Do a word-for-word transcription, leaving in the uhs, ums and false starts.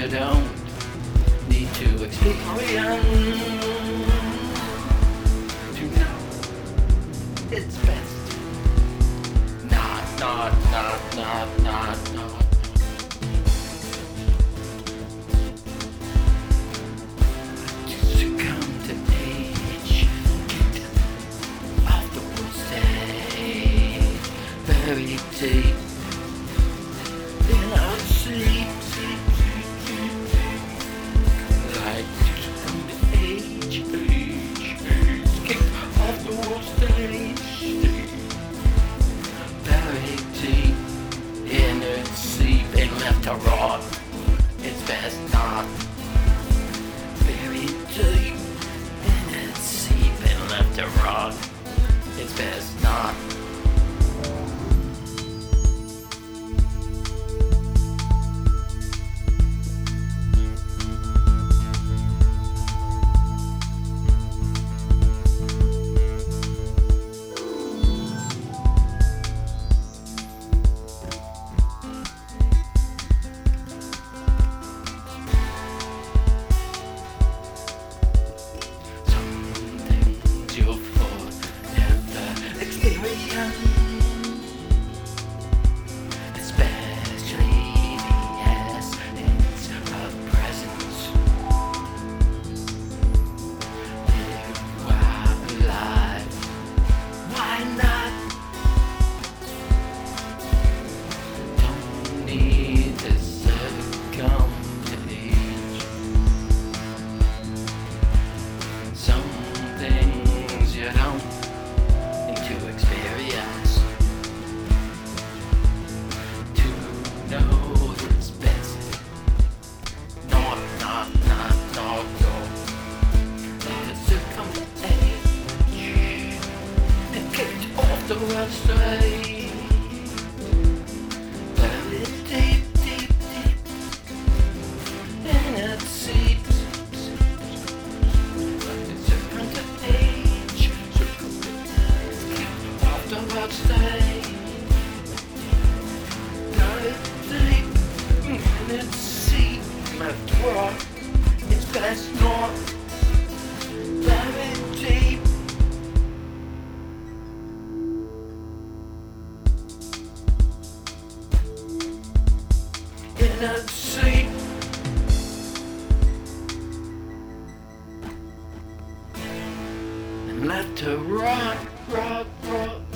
you don't need to experience to know it's best. Not, not, not, not, not, not. To succumb to age, kicked off the world stage, very deep in our sleep. Like to succumb to age, age, age, kicked off the world stage, very deep in its sleep and left to rot. It's best not. Very deep in its sleep and left to rot. It's best not. You'll forever experience, especially the essence of presence. Live while alive, why not? Don't need to succumb to age. Some things you don't need to experience to know it's best. Not, not, not, not, no. Let it succumb to age and kicked off the world straight. Very deep, deep, deep in its seats. Don't stay. Got it deep in its seat. Left rock. It's best not. Very deep. In its seat. And left to rot, rot, rot.